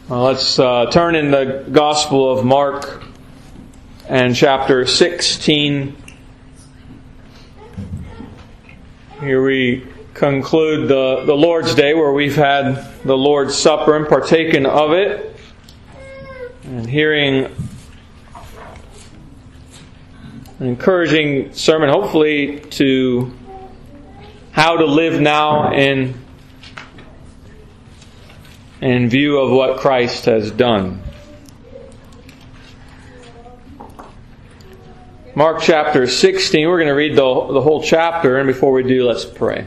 Well, let's turn in the Gospel of Mark and chapter 16. Here we conclude the Lord's Day, where we've had the Lord's Supper and partaken of it, and hearing an encouraging sermon, hopefully, to how to live now in view of what Christ has done. Mark chapter 16, we're going to read the whole chapter, and before we do, let's pray.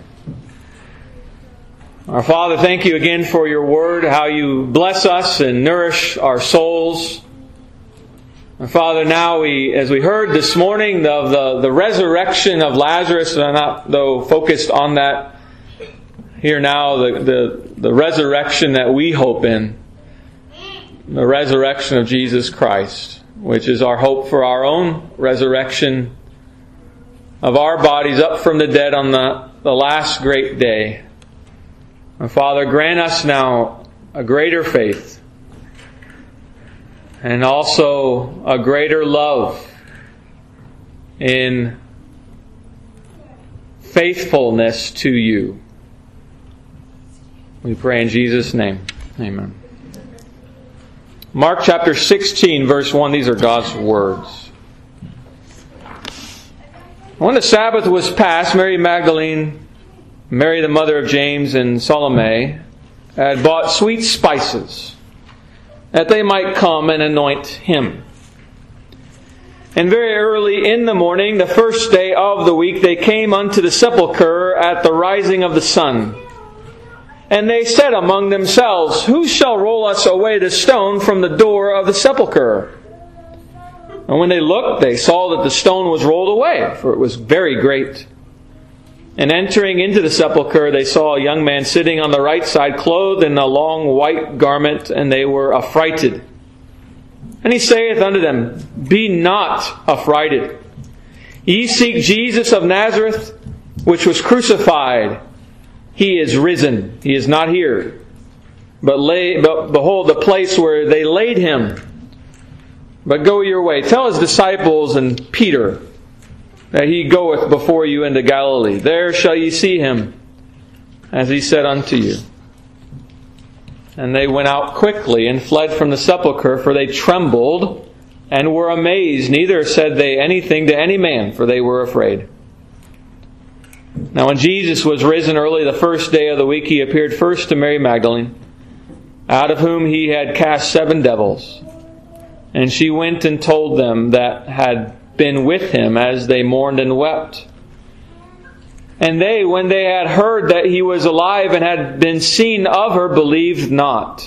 Our Father, thank you again for your word, how you bless us and nourish our souls. And Father, now as we heard this morning of the resurrection of Lazarus, and I'm not though focused on that here now, the resurrection that we hope in, the resurrection of Jesus Christ, which is our hope for our own resurrection of our bodies up from the dead on the last great day. And Father, grant us now a greater faith and also a greater love in faithfulness to you. We pray in Jesus' name. Amen. Mark chapter 16, verse 1. These are God's words. When the Sabbath was past, Mary Magdalene, Mary the mother of James, and Salome had bought sweet spices, that they might come and anoint him. And very early in the morning, the first day of the week, they came unto the sepulchre at the rising of the sun. And they said among themselves, Who shall roll us away the stone from the door of the sepulchre? And when they looked, they saw that the stone was rolled away, for it was very great. And entering into the sepulchre, they saw a young man sitting on the right side, clothed in a long white garment, and they were affrighted. And he saith unto them, Be not affrighted. Ye seek Jesus of Nazareth, which was crucified. He is risen. He is not here. But behold the place where they laid him. But go your way. Tell his disciples and Peter that he goeth before you into Galilee. There shall ye see him, as he said unto you. And they went out quickly and fled from the sepulchre, for they trembled and were amazed. Neither said they anything to any man, for they were afraid. Now when Jesus was risen early the first day of the week, he appeared first to Mary Magdalene, out of whom he had cast 7 devils. And she went and told them that had been with him, as they mourned and wept. And they, when they had heard that he was alive and had been seen of her, believed not.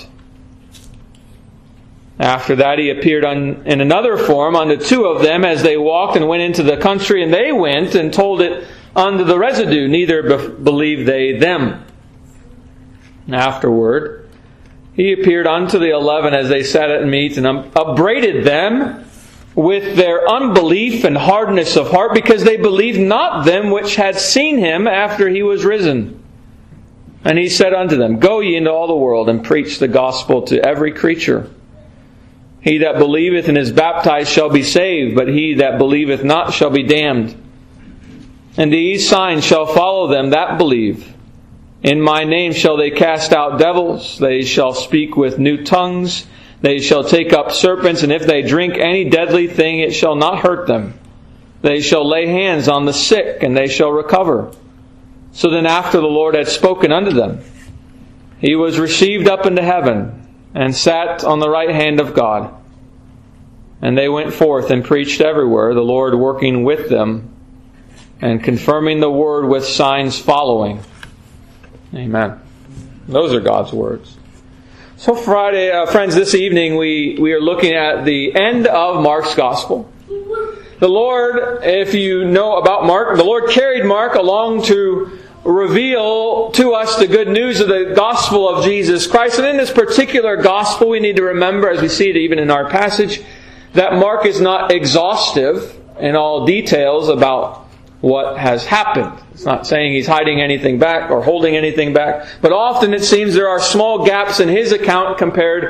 After that he appeared in another form unto 2 of them, as they walked and went into the country, and they went and told it unto the residue, neither believed they them. Afterward, he appeared unto the 11 as they sat at meat, and upbraided them with their unbelief and hardness of heart, because they believed not them which had seen him after he was risen. And he said unto them, Go ye into all the world, and preach the gospel to every creature. He that believeth and is baptized shall be saved, but he that believeth not shall be damned. And these signs shall follow them that believe. In my name shall they cast out devils. They shall speak with new tongues. They shall take up serpents. And if they drink any deadly thing, it shall not hurt them. They shall lay hands on the sick, and they shall recover. So then after the Lord had spoken unto them, he was received up into heaven, and sat on the right hand of God. And they went forth and preached everywhere, the Lord working with them, and confirming the word with signs following. Amen. Those are God's words. So Friday, friends, this evening we are looking at the end of Mark's Gospel. The Lord, if you know about Mark, the Lord carried Mark along to reveal to us the good news of the gospel of Jesus Christ. And in this particular gospel, we need to remember, as we see it even in our passage, that Mark is not exhaustive in all details about what has happened. It's not saying he's hiding anything back or holding anything back, but often it seems there are small gaps in his account compared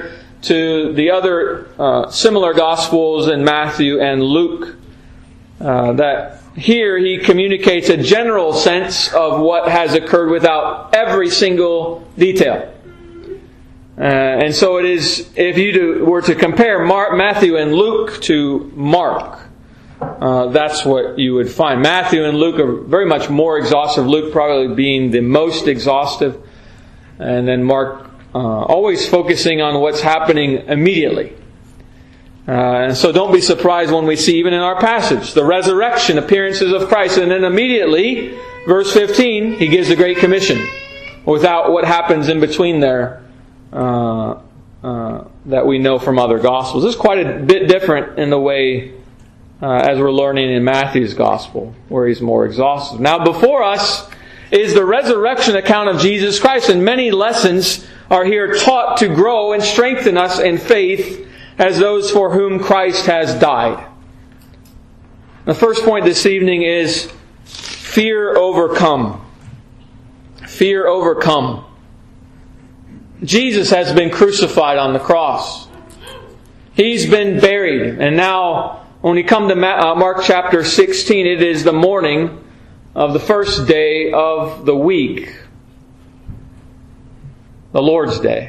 to the other similar Gospels in Matthew and Luke, that here he communicates a general sense of what has occurred without every single detail. And so it is, if you were to compare Matthew and Luke to Mark, that's what you would find. Matthew and Luke are very much more exhaustive, Luke probably being the most exhaustive, and then Mark always focusing on what's happening immediately. And so don't be surprised when we see, even in our passage, the resurrection appearances of Christ, and then immediately, verse 15, he gives the Great Commission, without what happens in between there that we know from other Gospels. This is quite a bit different in the way as we're learning in Matthew's Gospel, where he's more exhaustive. Now before us is the resurrection account of Jesus Christ, and many lessons are here taught to grow and strengthen us in faith as those for whom Christ has died. The first point this evening is fear overcome. Fear overcome. Jesus has been crucified on the cross. He's been buried. And now, when you come to Mark chapter 16, it is the morning of the first day of the week. The Lord's Day.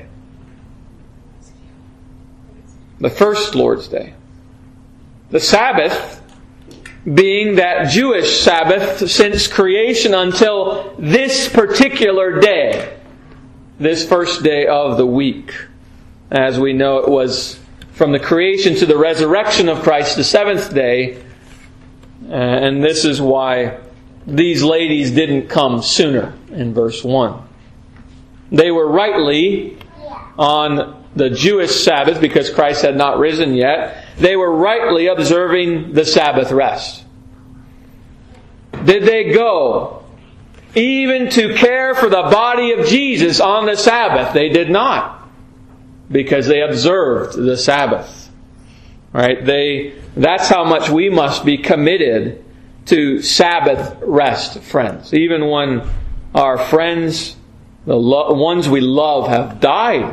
The first Lord's Day. The Sabbath being that Jewish Sabbath since creation until this particular day. This first day of the week. As we know, it was from the creation to the resurrection of Christ, the seventh day. And this is why these ladies didn't come sooner in verse 1. They were rightly on the Jewish Sabbath, because Christ had not risen yet. They were rightly observing the Sabbath rest. Did they go even to care for the body of Jesus on the Sabbath? They did not, because they observed the Sabbath. Right? That's how much we must be committed to Sabbath rest, friends. Even when our friends, the ones we love, have died,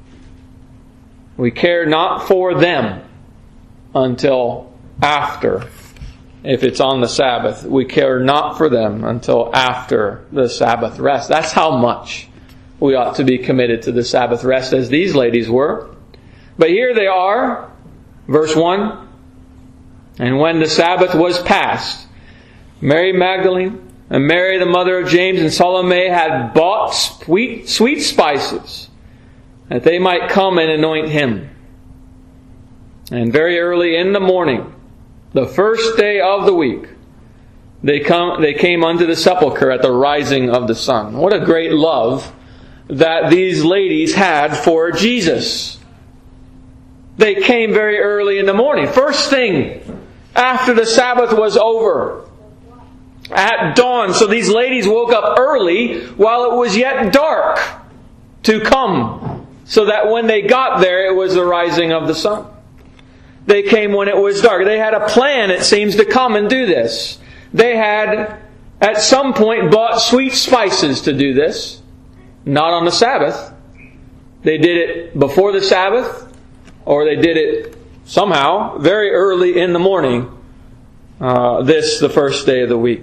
we care not for them until after. If it's on the Sabbath, we care not for them until after the Sabbath rest. That's how much we ought to be committed to the Sabbath rest, as these ladies were. But here they are, verse 1. And when the Sabbath was past, Mary Magdalene and Mary the mother of James and Salome had bought sweet spices, that they might come and anoint him. And very early in the morning, the first day of the week, they came unto the sepulchre at the rising of the sun. What a great love that these ladies had for Jesus. They came very early in the morning. First thing, after the Sabbath was over, at dawn. So these ladies woke up early while it was yet dark to come, so that when they got there, it was the rising of the sun. They came when it was dark. They had a plan, it seems, to come and do this. They had, at some point, bought sweet spices to do this. Not on the Sabbath. They did it before the Sabbath, or they did it somehow very early in the morning, the first day of the week.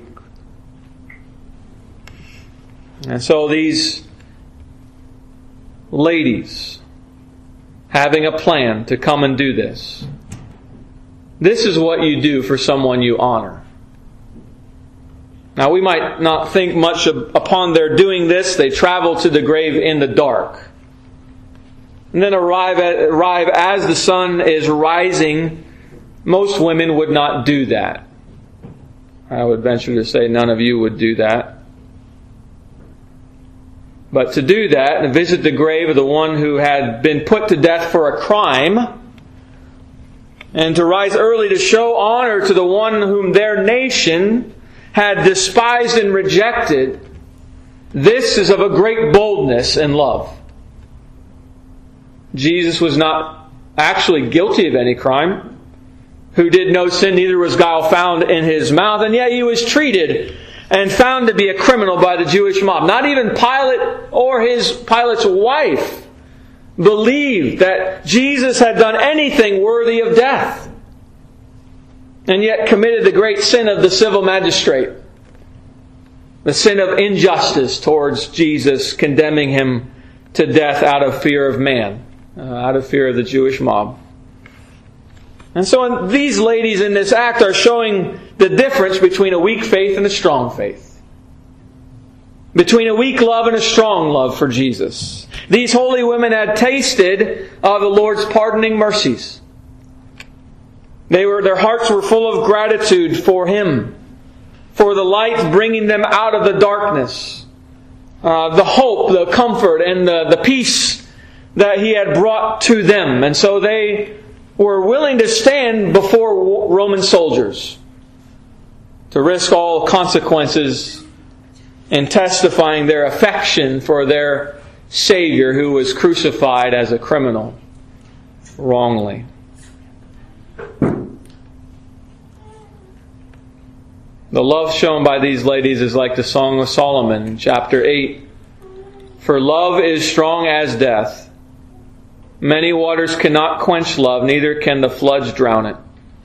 And so these ladies, having a plan to come and do this, this is what you do for someone you honor. Now we might not think much upon their doing this. They travel to the grave in the dark, and then arrive as the sun is rising. Most women would not do that. I would venture to say none of you would do that. But to do that and visit the grave of the one who had been put to death for a crime, and to rise early to show honor to the one whom their nation had despised and rejected, this is of a great boldness and love. Jesus was not actually guilty of any crime, who did no sin, neither was guile found in his mouth, and yet he was treated and found to be a criminal by the Jewish mob. Not even Pilate or Pilate's wife believed that Jesus had done anything worthy of death, and yet committed the great sin of the civil magistrate, the sin of injustice towards Jesus, condemning Him to death out of fear of man, out of fear of the Jewish mob. And so these ladies in this act are showing the difference between a weak faith and a strong faith, between a weak love and a strong love for Jesus. These holy women had tasted of the Lord's pardoning mercies. Their hearts were full of gratitude for Him, for the light bringing them out of the darkness, the hope, the comfort, and the peace that He had brought to them. And so they were willing to stand before Roman soldiers to risk all consequences in testifying their affection for their Savior who was crucified as a criminal wrongly. The love shown by these ladies is like the Song of Solomon, chapter 8. For love is strong as death. Many waters cannot quench love, neither can the floods drown it.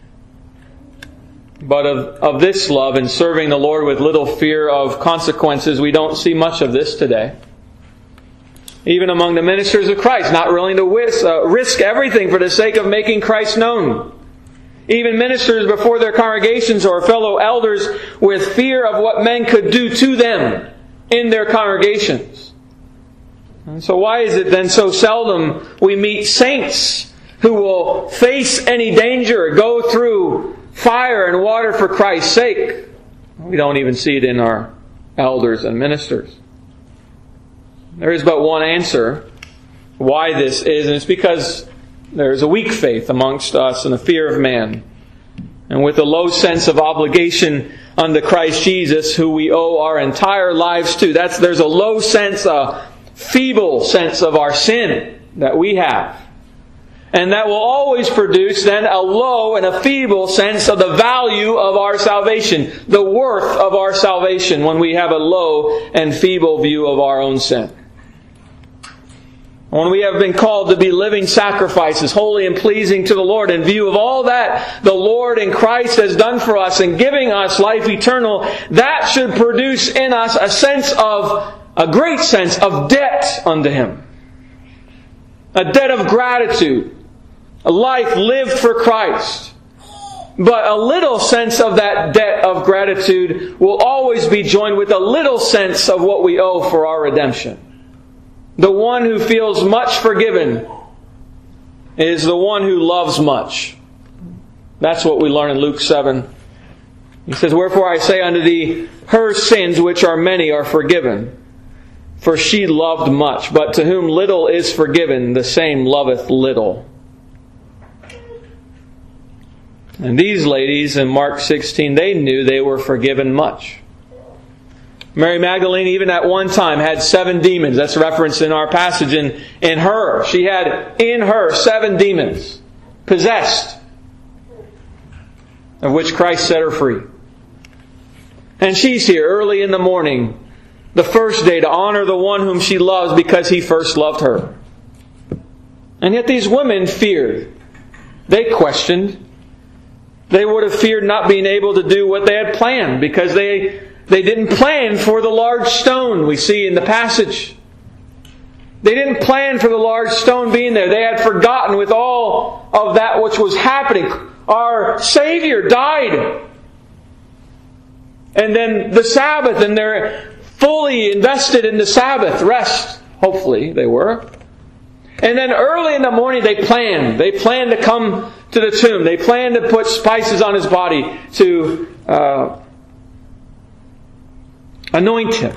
But of this love and serving the Lord with little fear of consequences, we don't see much of this today. Even among the ministers of Christ, not willing to risk everything for the sake of making Christ known. Even ministers before their congregations or fellow elders with fear of what men could do to them in their congregations. And so why is it then so seldom we meet saints who will face any danger, go through fire and water for Christ's sake? We don't even see it in our elders and ministers. There is but one answer why this is, and it's because there is a weak faith amongst us and a fear of man. And with a low sense of obligation unto Christ Jesus, who we owe our entire lives to. There's a low sense, a feeble sense of our sin that we have. And that will always produce then a low and a feeble sense of the value of our salvation, the worth of our salvation, when we have a low and feeble view of our own sin. When we have been called to be living sacrifices, holy and pleasing to the Lord, in view of all that the Lord in Christ has done for us in giving us life eternal, that should produce in us a great sense of debt unto Him. A debt of gratitude. A life lived for Christ. But a little sense of that debt of gratitude will always be joined with a little sense of what we owe for our redemption. The one who feels much forgiven is the one who loves much. That's what we learn in Luke 7. He says, Wherefore I say unto thee, her sins, which are many, are forgiven. For she loved much. But to whom little is forgiven, the same loveth little. And these ladies in Mark 16, they knew they were forgiven much. Mary Magdalene, even at one time, had 7 demons. That's referenced in our passage. In her, she had in her 7 demons possessed, of which Christ set her free. And she's here early in the morning, the first day, to honor the one whom she loves because He first loved her. And yet these women feared. They questioned. They would have feared not being able to do what they had planned because they didn't plan for the large stone we see in the passage. They didn't plan for the large stone being there. They had forgotten with all of that which was happening. Our Savior died. And then the Sabbath, and they're fully invested in the Sabbath rest. Hopefully they were. And then early in the morning they planned. They planned to come to the tomb. They planned to put spices on His body to anoint Him.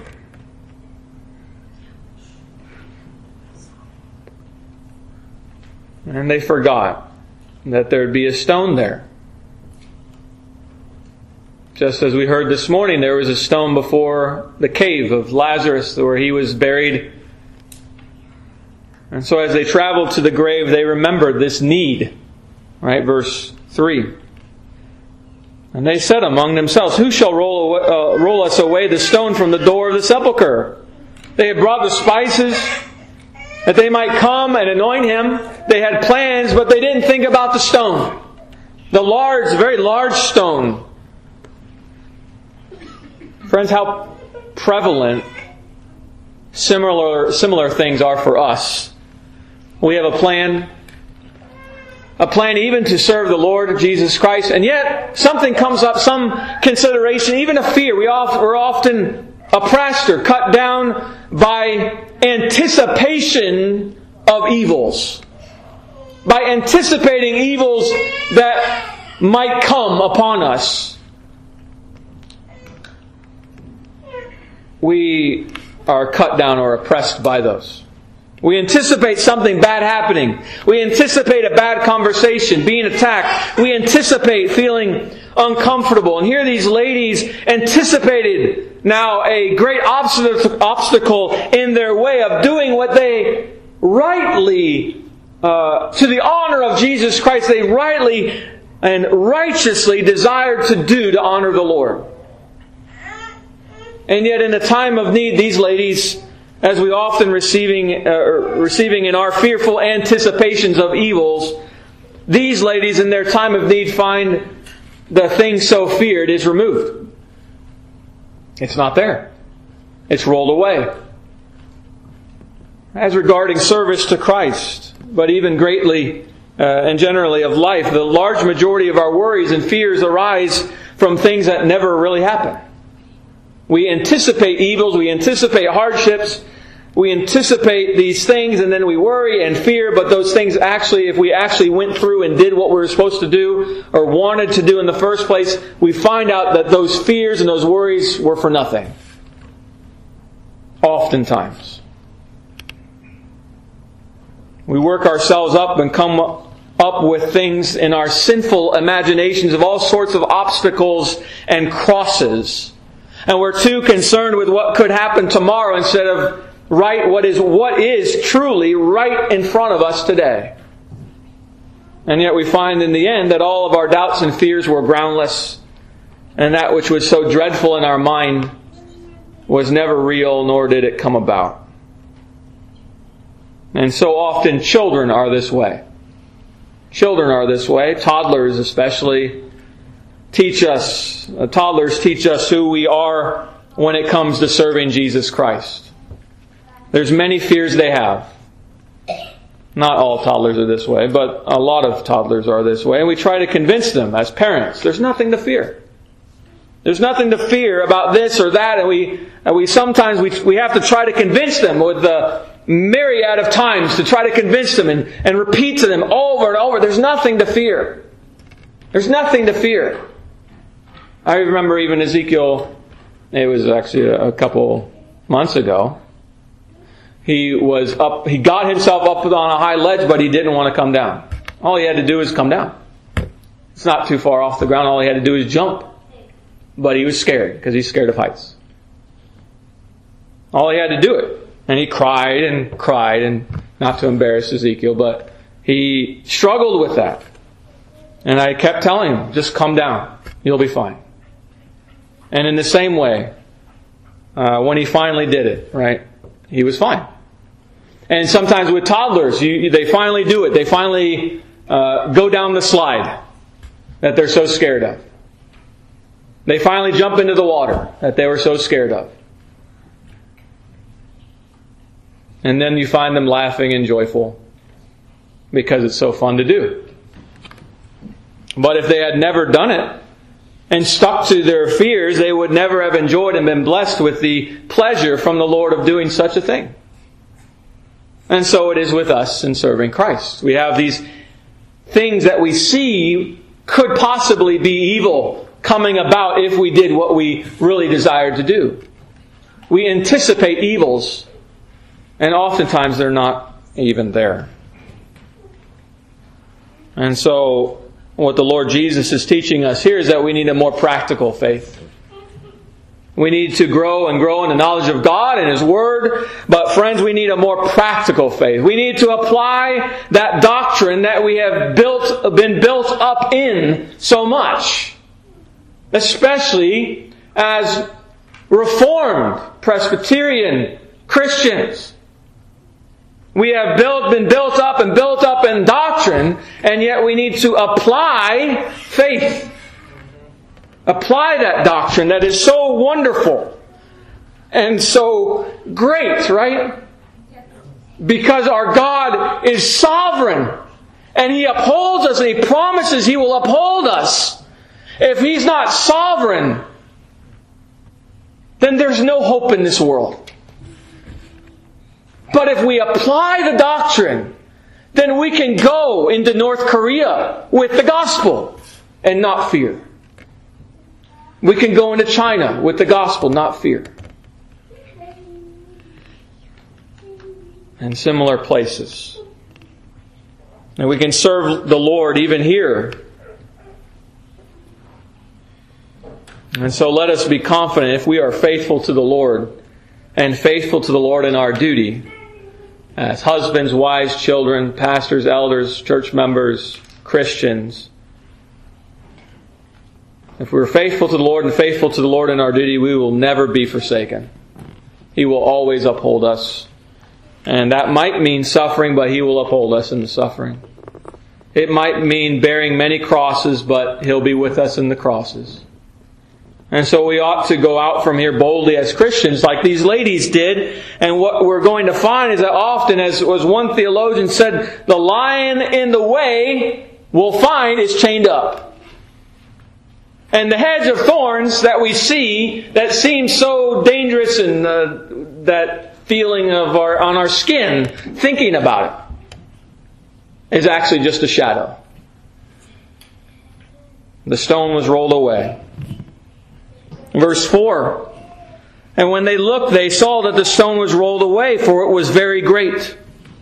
And they forgot that there would be a stone there. Just as we heard this morning, there was a stone before the cave of Lazarus where he was buried. And so as they traveled to the grave, they remembered this need. Right, verse 3. And they said among themselves, Who shall roll us away the stone from the door of the sepulchre? They had brought the spices. That they might come and anoint him. They had plans, but they didn't think about the stone. The large, very large stone. Friends, how prevalent similar things are for us. We have a plan even to serve the Lord Jesus Christ, and yet something comes up, some consideration, even a fear. We're often oppressed or cut down by anticipation of evils. By anticipating evils that might come upon us. We are cut down or oppressed by those. We anticipate something bad happening. We anticipate a bad conversation, being attacked. We anticipate feeling uncomfortable. And here these ladies anticipated now a great obstacle in their way of doing what they rightly, to the honor of Jesus Christ, they rightly and righteously desired to do to honor the Lord. And yet in a time of need, these ladies, as we often receiving in our fearful anticipations of evils, these ladies in their time of need find the thing so feared is removed. It's not there. It's rolled away. As regarding service to Christ, but even greatly and generally of life, the large majority of our worries and fears arise from things that never really happen. We anticipate evils, we anticipate hardships, we anticipate these things, and then we worry and fear, but those things actually, if we actually went through and did what we were supposed to do or wanted to do in the first place, we find out that those fears and those worries were for nothing. Oftentimes. We work ourselves up and come up with things in our sinful imaginations of all sorts of obstacles and crosses. And we're too concerned with what could happen tomorrow instead of what is truly right in front of us today. And yet we find in the end that all of our doubts and fears were groundless, and that which was so dreadful in our mind was never real, nor did it come about. And so often children are this way. Children are this way, toddlers especially. Toddlers teach us who we are when it comes to serving Jesus Christ. There's many fears they have. Not all toddlers are this way, but a lot of toddlers are this way. And we try to convince them as parents, there's nothing to fear. There's nothing to fear about this or that. And we sometimes have to try to convince them with the myriad of times to try to convince them and repeat to them over and over, there's nothing to fear. There's nothing to fear. I remember even Ezekiel, it was actually a couple months ago, he got himself up on a high ledge, but he didn't want to come down. All he had to do was come down. It's not too far off the ground. All he had to do was jump. But he was scared, because he's scared of heights. All he had to do it. And he cried, and not to embarrass Ezekiel, but he struggled with that. And I kept telling him, just come down. You'll be fine. And in the same way, when he finally did it, right, he was fine. And sometimes with toddlers, they finally do it. They finally go down the slide that they're so scared of. They finally jump into the water that they were so scared of. And then you find them laughing and joyful because it's so fun to do. But if they had never done it and stuck to their fears, they would never have enjoyed and been blessed with the pleasure from the Lord of doing such a thing. And so it is with us in serving Christ. We have these things that we see could possibly be evil coming about if we did what we really desired to do. We anticipate evils, and oftentimes they're not even there. And so what the Lord Jesus is teaching us here is that we need a more practical faith. We need to grow in the knowledge of God and His Word. But friends, we need a more practical faith. We need to apply that doctrine that we have been built up in so much. Especially as Reformed Presbyterian Christians. We have been built up in doctrine, and yet we need to apply faith. Apply that doctrine that is so wonderful and so great, right? Because our God is sovereign, and He upholds us, and He promises He will uphold us. If He's not sovereign, then there's no hope in this world. But if we apply the doctrine, then we can go into North Korea with the gospel and not fear. We can go into China with the gospel, not fear. And similar places. And we can serve the Lord even here. And so let us be confident if we are faithful to the Lord and faithful to the Lord in our duty as husbands, wives, children, pastors, elders, church members, Christians. If we're faithful to the Lord and faithful to the Lord in our duty, we will never be forsaken. He will always uphold us. And that might mean suffering, but He will uphold us in the suffering. It might mean bearing many crosses, but He'll be with us in the crosses. And so we ought to go out from here boldly as Christians like these ladies did. And what we're going to find is that often, as was one theologian said, the lion in the way we'll find is chained up. And the hedge of thorns that we see that seems so dangerous, and that feeling of on our skin, thinking about it, is actually just a shadow. The stone was rolled away. Verse 4, and when they looked, they saw that the stone was rolled away, for it was very great.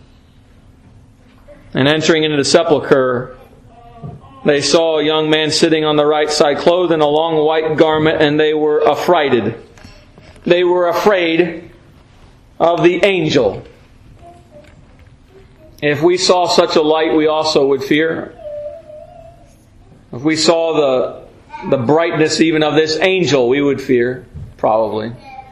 And entering into the sepulchre, they saw a young man sitting on the right side, clothed in a long white garment, and they were affrighted. They were afraid of the angel. If we saw such a light, we also would fear. If we saw the brightness even of this angel, we would fear, probably.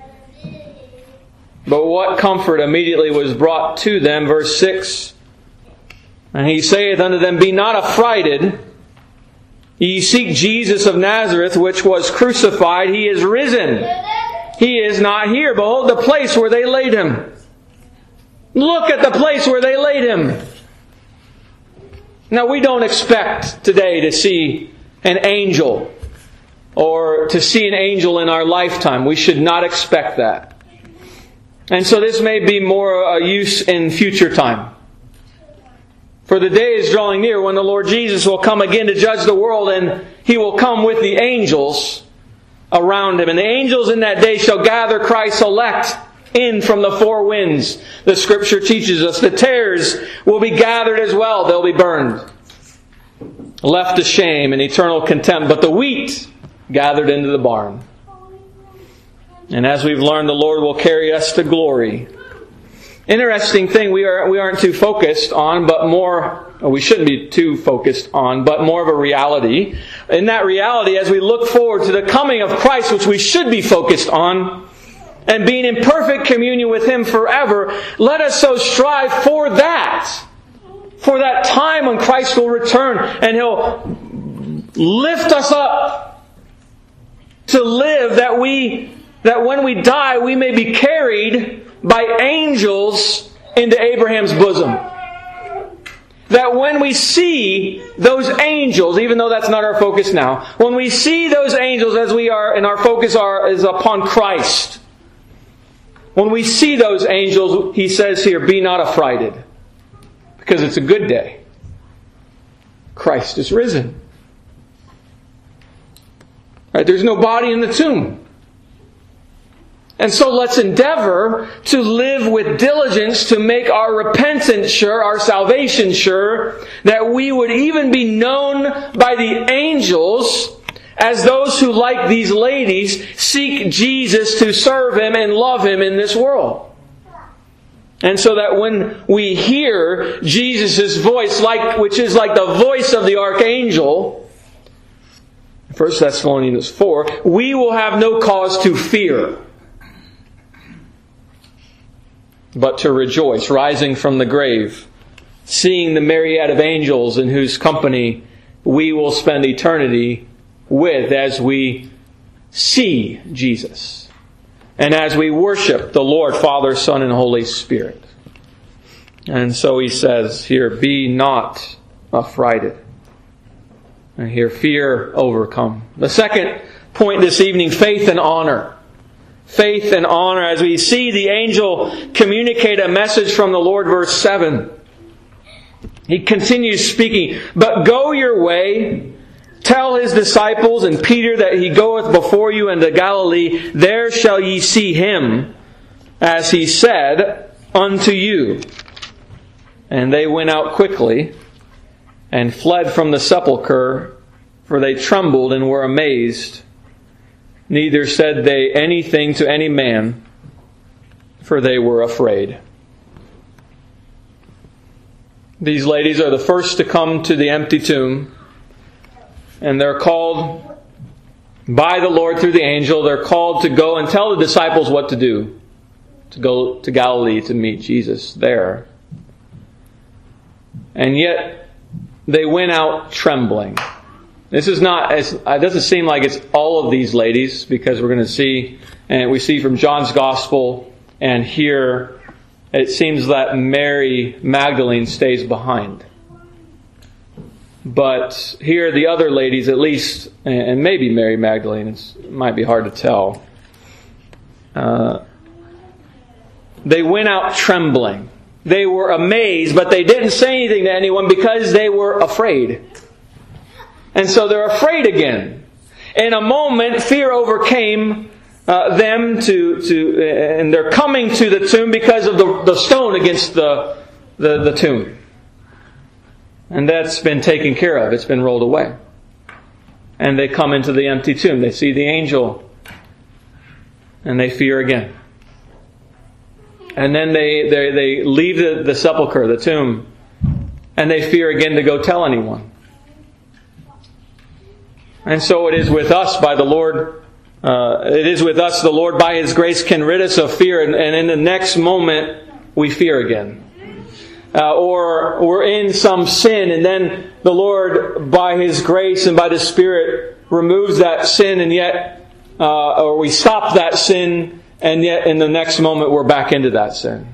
But what comfort immediately was brought to them, verse 6. And He saith unto them, Be not affrighted. Ye seek Jesus of Nazareth, which was crucified. He is risen. He is not here. Behold the place where they laid Him. Look at the place where they laid Him. Now, we don't expect today to see an angel, or to see an angel in our lifetime. We should not expect that. And so this may be more a use in future time. For the day is drawing near when the Lord Jesus will come again to judge the world, and He will come with the angels around Him. And the angels in that day shall gather Christ's elect in from the four winds. The Scripture teaches us the tares will be gathered as well. They'll be burned, left to shame and eternal contempt. But the wheat gathered into the barn. And as we've learned, the Lord will carry us to glory. Interesting thing we aren't too focused on, but more, we shouldn't be too focused on, but more of a reality. In that reality, as we look forward to the coming of Christ, which we should be focused on, and being in perfect communion with Him forever, let us so strive for that. For that time when Christ will return and He'll lift us up to live, that when we die, we may be carried by angels into Abraham's bosom. That when we see those angels, even though that's not our focus now, when we see those angels as we are, and our focus is upon Christ, when we see those angels, He says here, Be not affrighted, because it's a good day. Christ is risen. Right? There's no body in the tomb. And so let's endeavor to live with diligence to make our repentance sure, our salvation sure, that we would even be known by the angels as those who, like these ladies, seek Jesus to serve Him and love Him in this world. And so that when we hear Jesus' voice, which is like the voice of the archangel, 1 Thessalonians 4, we will have no cause to fear. but to rejoice, rising from the grave, seeing the myriad of angels in whose company we will spend eternity with as we see Jesus and as we worship the Lord, Father, Son, and Holy Spirit. And so he says here, be not affrighted. And here, fear overcome. The second point this evening, faith and honor. Faith and honor. As we see the angel communicate a message from the Lord, verse 7. He continues speaking, but go your way, tell his disciples and Peter that he goeth before you into Galilee, there shall ye see him, as he said unto you. And they went out quickly, and fled from the sepulchre, for they trembled and were amazed. Neither said they anything to any man, for they were afraid. These ladies are the first to come to the empty tomb, and they're called by the Lord through the angel. They're called to go and tell the disciples what to do, to go to Galilee to meet Jesus there. And yet, they went out trembling. This is not, it doesn't seem like it's all of these ladies, because we're going to see, and we see from John's Gospel, and here, it seems that Mary Magdalene stays behind. But here, the other ladies, at least, and maybe Mary Magdalene, it might be hard to tell, they went out trembling. They were amazed, but they didn't say anything to anyone because they were afraid. And so they're afraid again. In a moment, fear overcame them and they're coming to the tomb because of the stone against the tomb. And that's been taken care of. It's been rolled away. And they come into the empty tomb. They see the angel. And they fear again. And then they leave the sepulchre, the tomb, and they fear again to go tell anyone. And so it is with us by the Lord. It is with us the Lord by His grace can rid us of fear, and in the next moment we fear again. Or we're in some sin, and then the Lord by His grace and by the Spirit removes that sin, and yet, or we stop that sin, and yet in the next moment we're back into that sin.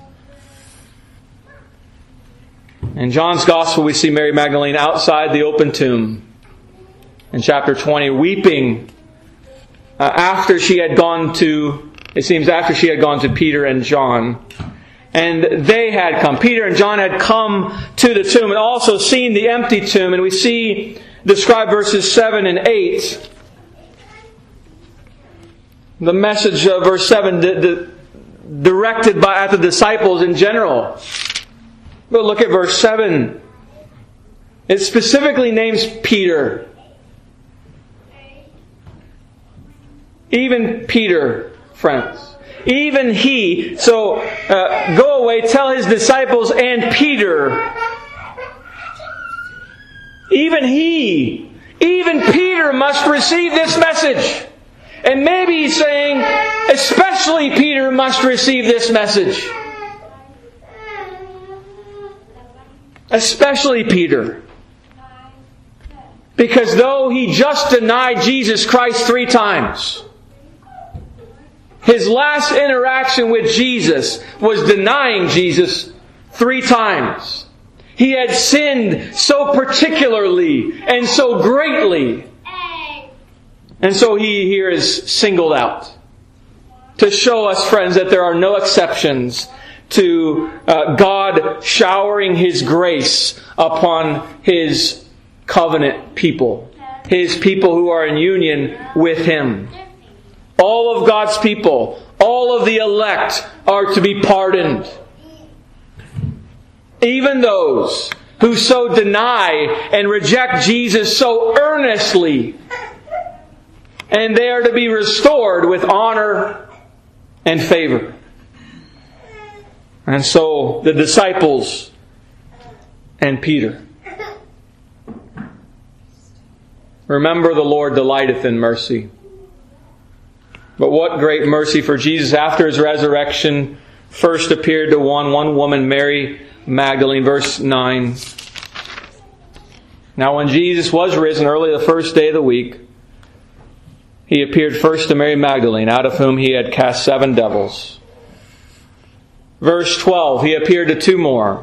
In John's Gospel we see Mary Magdalene outside the open tomb in chapter 20 weeping after she had gone to Peter and John. And they had come. Peter and John had come to the tomb and also seen the empty tomb. And we see described verses 7 and 8. The message of verse 7 directed at the disciples in general. But look at verse 7. It specifically names Peter. Even Peter, friends. Even he. So, go away, tell his disciples and Peter. Even Peter must receive this message. And maybe he's saying, especially Peter must receive this message. Especially Peter. Because though he just denied Jesus Christ 3 times, his last interaction with Jesus was denying Jesus 3 times. He had sinned so particularly and so greatly. And so he here is singled out to show us, friends, that there are no exceptions to God showering His grace upon His covenant people. His people who are in union with Him. All of God's people, all of the elect are to be pardoned. Even those who so deny and reject Jesus so earnestly. And they are to be restored with honor and favor. And so the disciples and Peter. Remember, the Lord delighteth in mercy. But what great mercy for Jesus after His resurrection first appeared to one woman, Mary Magdalene. Verse 9. Now when Jesus was risen early the first day of the week, He appeared first to Mary Magdalene, out of whom He had cast 7 devils. Verse 12, He appeared to 2 more.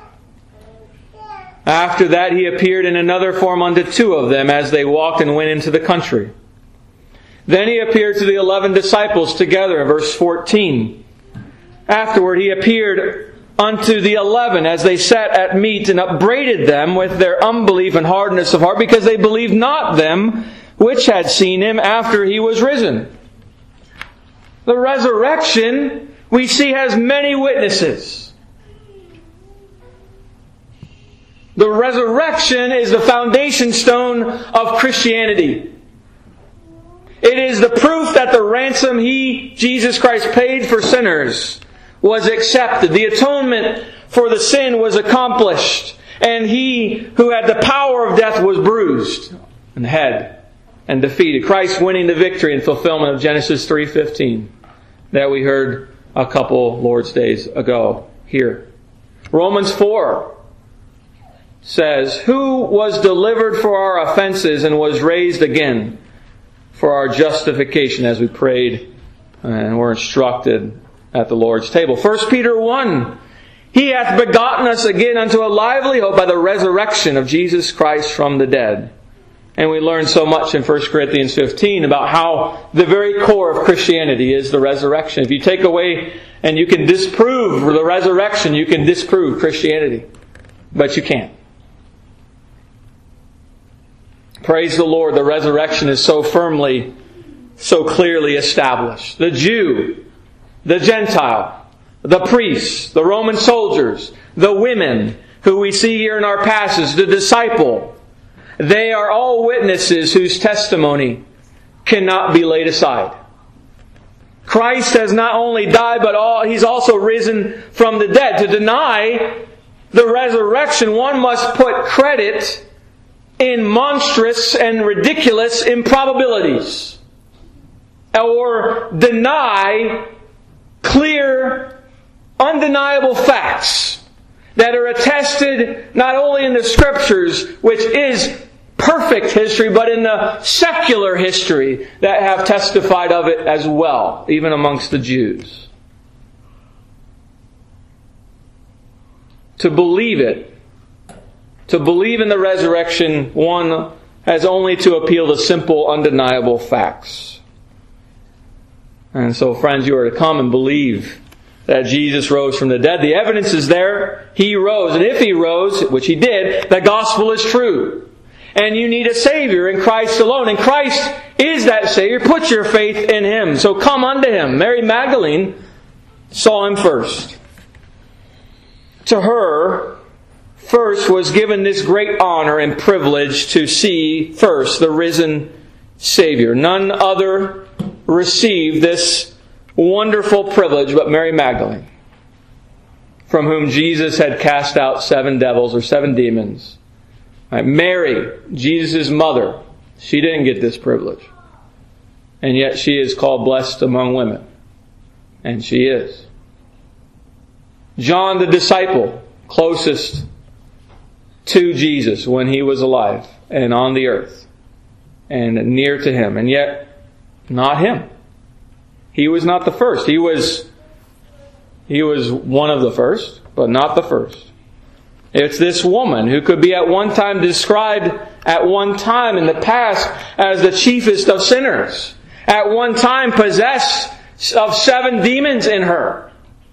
After that He appeared in another form unto 2 of them as they walked and went into the country. Then He appeared to the 11 disciples together, in verse 14. Afterward He appeared unto the 11 as they sat at meat, and upbraided them with their unbelief and hardness of heart, because they believed not them which had seen Him after He was risen. The resurrection, we see, has many witnesses. The resurrection is the foundation stone of Christianity. It is the proof that the ransom He, Jesus Christ, paid for sinners was accepted. The atonement for the sin was accomplished. And He who had the power of death was bruised on the head and defeated. Christ winning the victory in fulfillment of Genesis 3:15 that we heard a couple Lord's days ago here. Romans 4 says, Who was delivered for our offenses and was raised again for our justification, as we prayed and were instructed at the Lord's table. 1 Peter 1, He hath begotten us again unto a lively hope by the resurrection of Jesus Christ from the dead. And we learn so much in 1 Corinthians 15 about how the very core of Christianity is the resurrection. If you take away and you can disprove the resurrection, you can disprove Christianity. But you can't. Praise the Lord, the resurrection is so firmly, so clearly established. The Jew, the Gentile, the priests, the Roman soldiers, the women who we see here in our passage, the disciple, they are all witnesses whose testimony cannot be laid aside. Christ has not only died, but He's also risen from the dead. To deny the resurrection, one must put credit in monstrous and ridiculous improbabilities, or deny clear, undeniable facts that are attested not only in the Scriptures, which is perfect history, but in the secular history that have testified of it as well, even amongst the Jews. To believe it, to believe in the resurrection, one has only to appeal to simple, undeniable facts. And so, friends, you are to come and believe that Jesus rose from the dead. The evidence is there. He rose. And if He rose, which He did, the gospel is true. And you need a Savior in Christ alone. And Christ is that Savior. Put your faith in Him. So come unto Him. Mary Magdalene saw Him first. To her, first was given this great honor and privilege to see first the risen Savior. None other received this wonderful privilege but Mary Magdalene, from whom Jesus had cast out 7 devils or 7 demons. Mary, Jesus' mother, she didn't get this privilege. And yet she is called blessed among women. And she is. John the disciple, closest to Jesus when He was alive and on the earth and near to Him, and yet not him. He was not the first. He was one of the first, but not the first. It's this woman who could be at one time described at one time in the past as the chiefest of sinners, at one time possessed of 7 demons in her.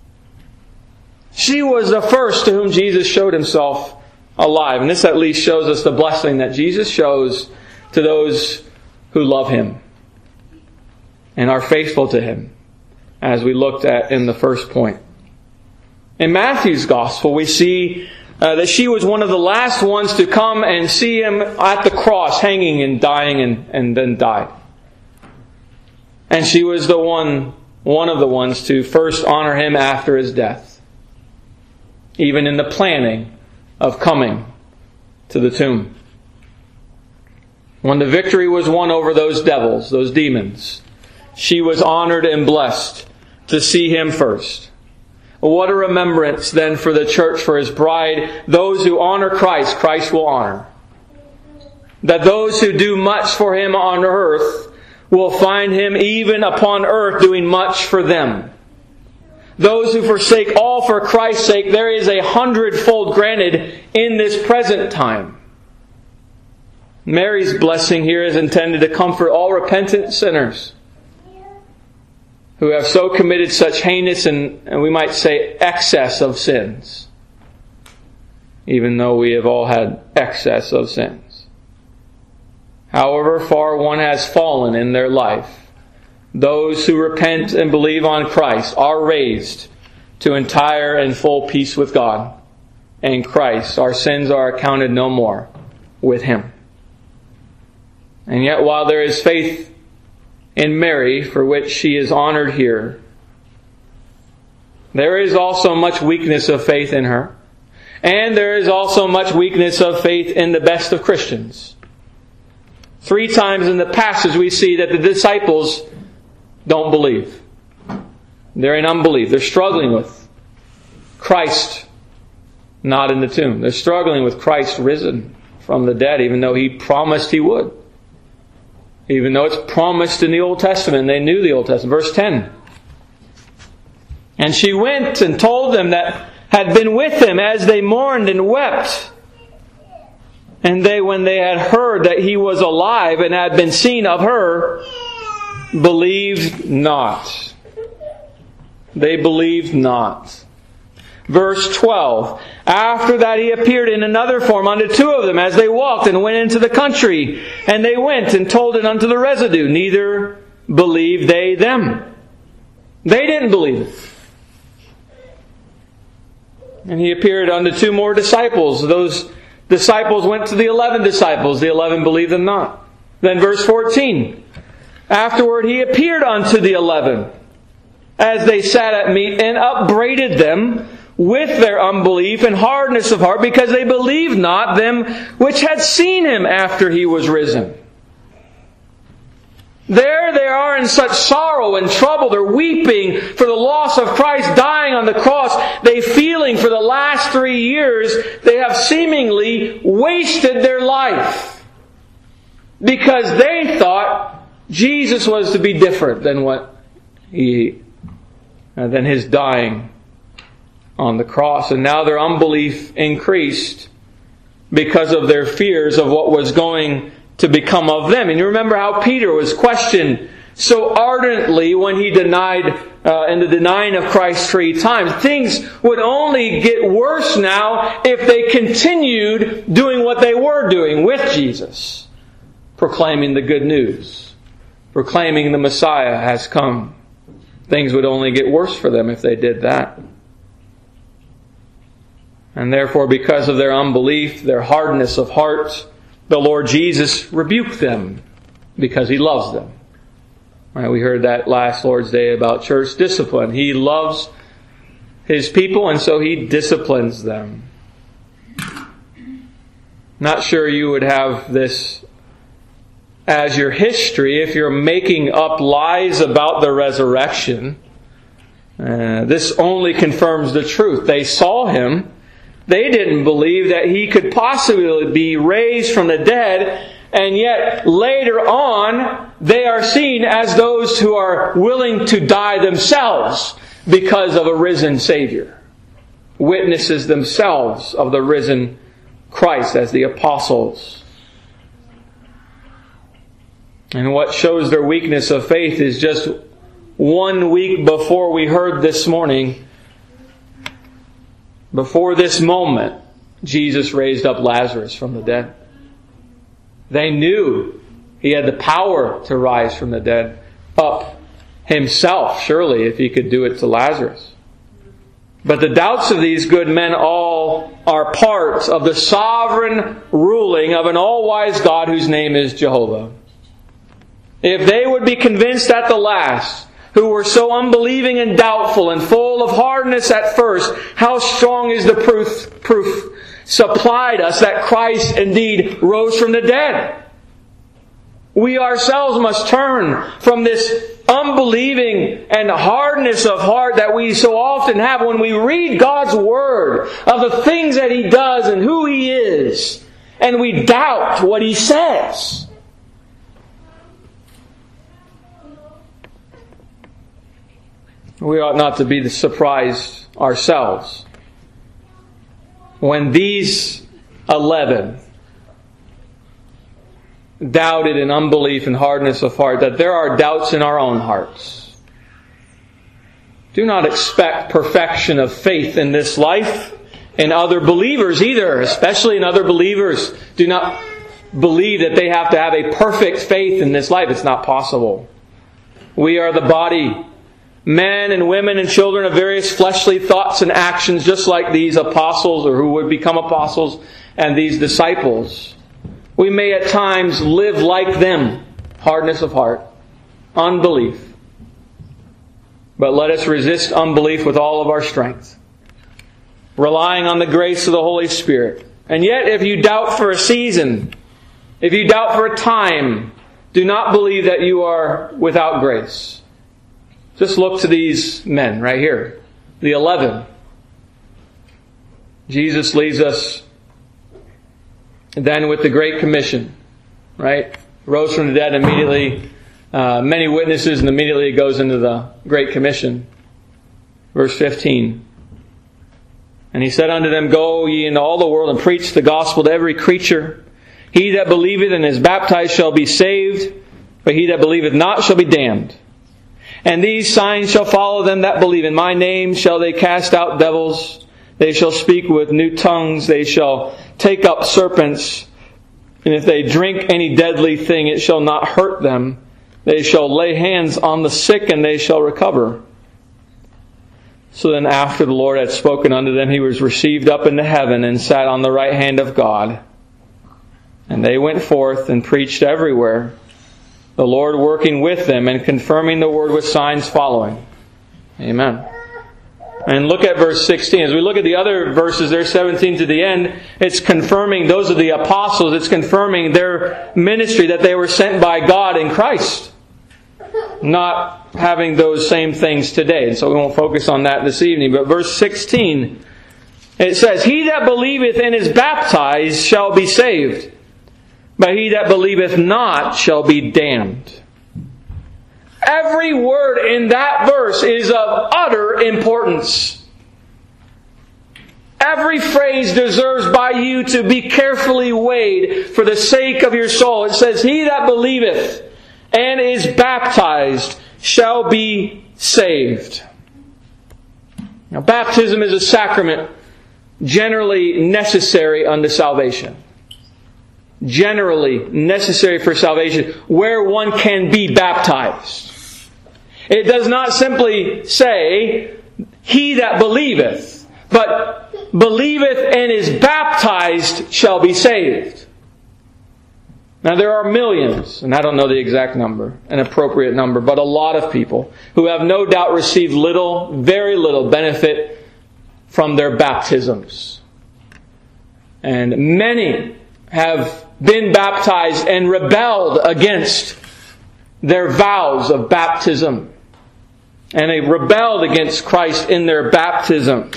She was the first to whom Jesus showed Himself alive. And this at least shows us the blessing that Jesus shows to those who love Him and are faithful to Him, as we looked at in the first point. In Matthew's Gospel, we see that she was one of the last ones to come and see Him at the cross, hanging and dying, and then died. And she was one of the ones to first honor Him after His death, even in the planning of coming to the tomb. When the victory was won over those devils, those demons, she was honored and blessed to see Him first. What a remembrance then for the church, for His bride. Those who honor Christ, Christ will honor. That those who do much for Him on earth will find Him even upon earth doing much for them. Those who forsake all for Christ's sake, there is 100-fold granted in this present time. Mary's blessing here is intended to comfort all repentant sinners who have so committed such heinous and we might say excess of sins, even though we have all had excess of sins. However far one has fallen in their life, those who repent and believe on Christ are raised to entire and full peace with God. And Christ, our sins are accounted no more with Him. And yet while there is faith in Mary, for which she is honored here, there is also much weakness of faith in her. And there is also much weakness of faith in the best of Christians. 3 times in the passage we see that the disciples don't believe. They're in unbelief. They're struggling with Christ not in the tomb. They're struggling with Christ risen from the dead, even though He promised He would. Even though it's promised in the Old Testament. They knew the Old Testament. Verse 10. And she went and told them that had been with Him as they mourned and wept. And they, when they had heard that He was alive and had been seen of her, believed not. They believed not. Verse 12. After that He appeared in another form unto 2 of them as they walked and went into the country. And they went and told it unto the residue. Neither believed they them. They didn't believe it. And He appeared unto 2 more disciples. Those disciples went to the 11 disciples. The 11 believed them not. Then verse 14. Afterward He appeared unto the 11 as they sat at meat and upbraided them with their unbelief and hardness of heart, because they believed not them which had seen Him after He was risen. There they are in such sorrow and trouble. They're weeping for the loss of Christ dying on the cross. They feeling for the last 3 years they have seemingly wasted their life, because they thought Jesus was to be different than than His dying on the cross. And now their unbelief increased because of their fears of what was going to become of them. And you remember how Peter was questioned so ardently when he denied in the denying of Christ 3 times. Things would only get worse now if they continued doing what they were doing with Jesus, proclaiming the good news, proclaiming the Messiah has come. Things would only get worse for them if they did that. And therefore, because of their unbelief, their hardness of heart, the Lord Jesus rebuked them because He loves them. Right, we heard that last Lord's Day about church discipline. He loves His people, and so He disciplines them. Not sure you would have this as your history if you're making up lies about the resurrection. This only confirms the truth. They saw Him. They didn't believe that He could possibly be raised from the dead, and yet later on they are seen as those who are willing to die themselves because of a risen Savior. Witnesses themselves of the risen Christ as the apostles. And what shows their weakness of faith is just 1 week before we heard this morning, before this moment, Jesus raised up Lazarus from the dead. They knew He had the power to rise from the dead up Himself, surely, if He could do it to Lazarus. But the doubts of these good men all are parts of the sovereign ruling of an all-wise God whose name is Jehovah. If they would be convinced at the last, who were so unbelieving and doubtful and full of hardness at first, how strong is the proof supplied us that Christ indeed rose from the dead? We ourselves must turn from this unbelieving and hardness of heart that we so often have when we read God's Word of the things that He does and who He is, and we doubt what He says. We ought not to be surprised ourselves when these 11 doubted in unbelief and hardness of heart, that there are doubts in our own hearts. Do not expect perfection of faith in this life in other believers either, especially in other believers. Do not believe that they have to have a perfect faith in this life. It's not possible. We are the body. Men and women and children of various fleshly thoughts and actions, just like these apostles or who would become apostles and these disciples. We may at times live like them, hardness of heart, unbelief. But let us resist unbelief with all of our strength, relying on the grace of the Holy Spirit. And yet, if you doubt for a season, if you doubt for a time, do not believe that you are without grace. Just look to these men right here, the 11. Jesus leaves us then with the Great Commission, right? Rose from the dead immediately, many witnesses, and immediately it goes into the Great Commission. Verse 15. And He said unto them, Go ye into all the world and preach the gospel to every creature. He that believeth and is baptized shall be saved, but he that believeth not shall be damned. And these signs shall follow them that believe. In my name shall they cast out devils. They shall speak with new tongues. They shall take up serpents. And if they drink any deadly thing, it shall not hurt them. They shall lay hands on the sick, and they shall recover. So then after the Lord had spoken unto them, He was received up into heaven and sat on the right hand of God. And they went forth and preached everywhere, the Lord working with them and confirming the word with signs following. Amen. And look at verse 16. As we look at the other verses there, 17 to the end, it's confirming, those are the apostles, it's confirming their ministry, that they were sent by God in Christ. Not having those same things today. And so we won't focus on that this evening. But verse 16, it says, He that believeth and is baptized shall be saved, but he that believeth not shall be damned. Every word in that verse is of utter importance. Every phrase deserves by you to be carefully weighed for the sake of your soul. It says, He that believeth and is baptized shall be saved. Now, baptism is a sacrament generally necessary unto salvation. Generally necessary for salvation, where one can be baptized. It does not simply say, He that believeth, but believeth and is baptized shall be saved. Now there are millions, and I don't know the exact number, an appropriate number, but a lot of people who have no doubt received little, very little benefit from their baptisms. And many have been baptized and rebelled against their vows of baptism. And they rebelled against Christ in their baptisms.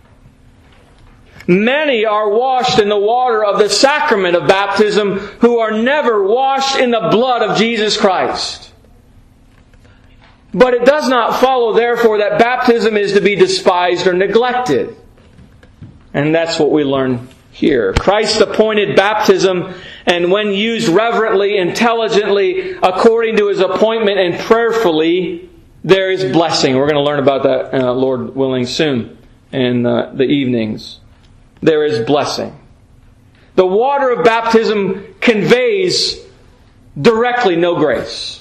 Many are washed in the water of the sacrament of baptism who are never washed in the blood of Jesus Christ. But it does not follow, therefore, that baptism is to be despised or neglected. And that's what we learn here. Christ appointed baptism, and when used reverently, intelligently, according to His appointment and prayerfully, there is blessing. We're going to learn about that, Lord willing, soon in the evenings. There is blessing. The water of baptism conveys directly no grace.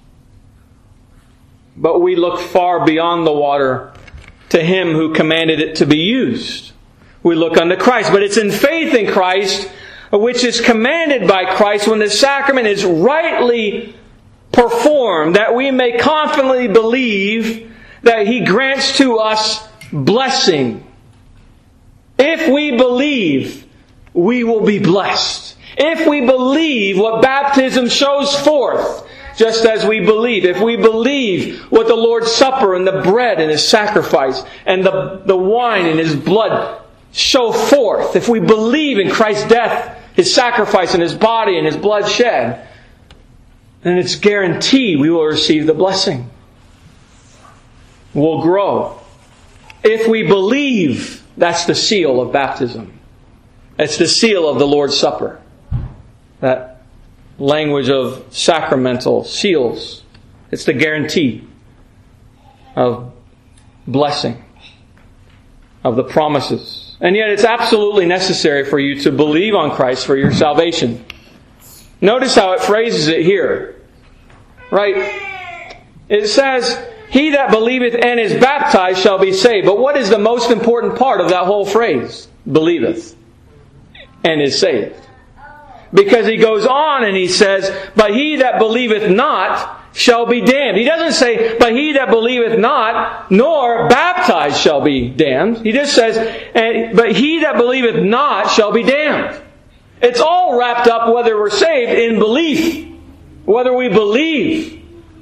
But we look far beyond the water to Him who commanded it to be used. We look unto Christ. But it's in faith in Christ, which is commanded by Christ, when the sacrament is rightly performed, that we may confidently believe that He grants to us blessing. If we believe, we will be blessed. If we believe what baptism shows forth, just as we believe. If we believe what the Lord's Supper and the bread and His sacrifice and the wine and His blood show forth, if we believe in Christ's death, His sacrifice and His body and His blood shed, then it's guaranteed we will receive the blessing. We'll grow. If we believe, that's the seal of baptism. It's the seal of the Lord's Supper. That language of sacramental seals. It's the guarantee of blessing, of the promises. And yet it's absolutely necessary for you to believe on Christ for your salvation. Notice how it phrases it here. Right? It says, "He that believeth and is baptized shall be saved." But what is the most important part of that whole phrase? Believeth and is saved. Because he goes on and he says, "But he that believeth not shall be damned." He doesn't say, "But he that believeth not, nor baptized shall be damned." He just says, "But he that believeth not shall be damned." It's all wrapped up, whether we're saved, in belief. Whether we believe.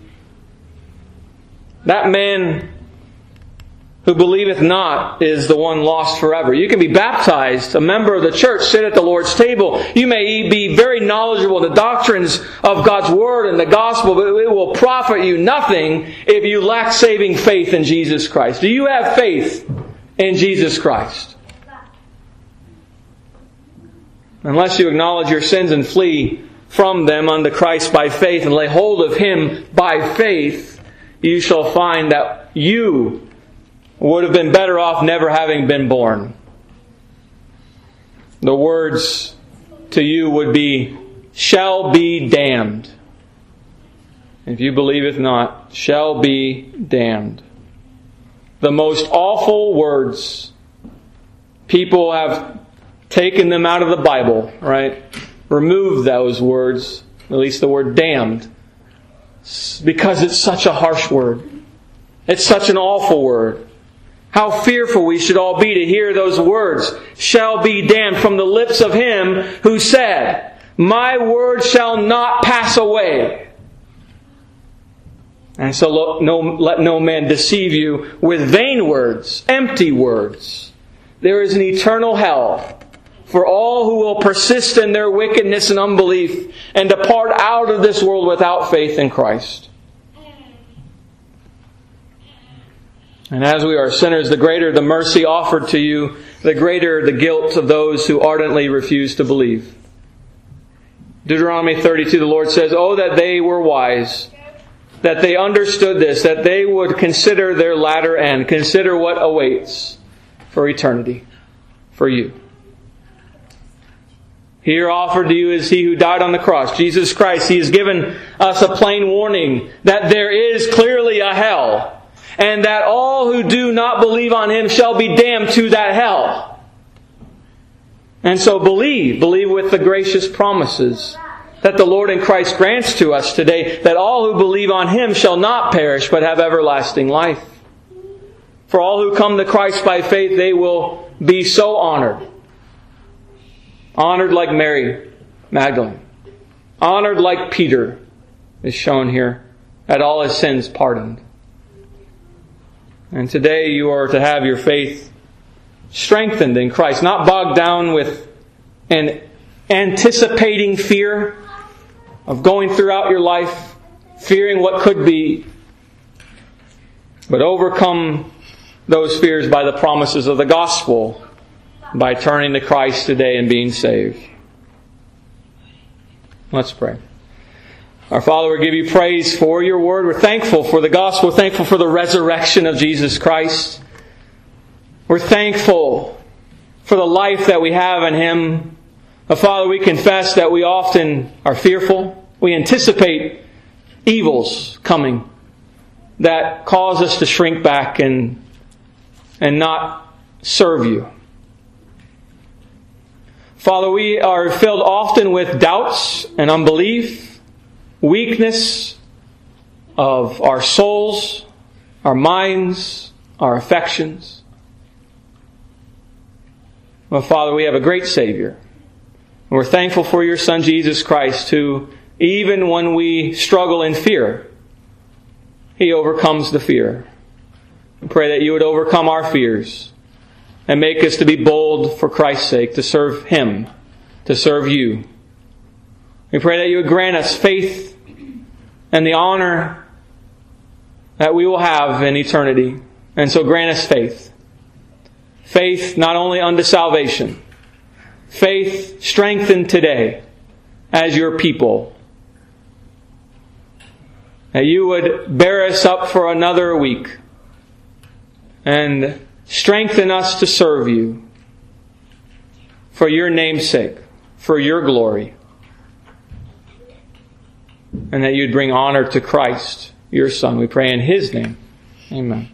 That man who believeth not is the one lost forever. You can be baptized, a member of the church, sit at the Lord's table. You may be very knowledgeable in the doctrines of God's Word and the Gospel, but it will profit you nothing if you lack saving faith in Jesus Christ. Do you have faith in Jesus Christ? Unless you acknowledge your sins and flee from them unto Christ by faith and lay hold of Him by faith, you shall find that you would have been better off never having been born. The words to you would be, "shall be damned." If you believeth not, shall be damned. The most awful words. People have taken them out of the Bible, right? Removed those words, at least the word damned, because it's such a harsh word. It's such an awful word. How fearful we should all be to hear those words, "shall be damned," from the lips of Him who said, "My word shall not pass away." And so let no man deceive you with vain words, empty words. There is an eternal hell for all who will persist in their wickedness and unbelief and depart out of this world without faith in Christ. And as we are sinners, the greater the mercy offered to you, the greater the guilt of those who ardently refuse to believe. Deuteronomy 32, the Lord says, "Oh, that they were wise, that they understood this, that they would consider their latter end, consider what awaits for eternity, for you." Here offered to you is He who died on the cross, Jesus Christ. He has given us a plain warning that there is clearly a hell, and that all who do not believe on Him shall be damned to that hell. And so believe with the gracious promises that the Lord in Christ grants to us today, that all who believe on Him shall not perish but have everlasting life. For all who come to Christ by faith, they will be so honored. Honored like Mary Magdalene. Honored like Peter is shown here, at all his sins pardoned. And today you are to have your faith strengthened in Christ, not bogged down with an anticipating fear of going throughout your life, fearing what could be, but overcome those fears by the promises of the gospel, by turning to Christ today and being saved. Let's pray. Our Father, we give you praise for your word. We're thankful for the gospel. We're thankful for the resurrection of Jesus Christ. We're thankful for the life that we have in Him. Father, we confess that we often are fearful. We anticipate evils coming that cause us to shrink back and not serve you. Father, we are filled often with doubts and unbelief, weakness of our souls, our minds, our affections. Well, Father, we have a great Savior. And we're thankful for your Son, Jesus Christ, who even when we struggle in fear, He overcomes the fear. We pray that You would overcome our fears and make us to be bold for Christ's sake, to serve Him, to serve You. We pray that You would grant us faith and the honor that we will have in eternity. And so grant us faith. Faith not only unto salvation, faith strengthened today as Your people. That You would bear us up for another week and strengthen us to serve You for Your name's sake, for Your glory. And that You'd bring honor to Christ, Your Son. We pray in His name. Amen.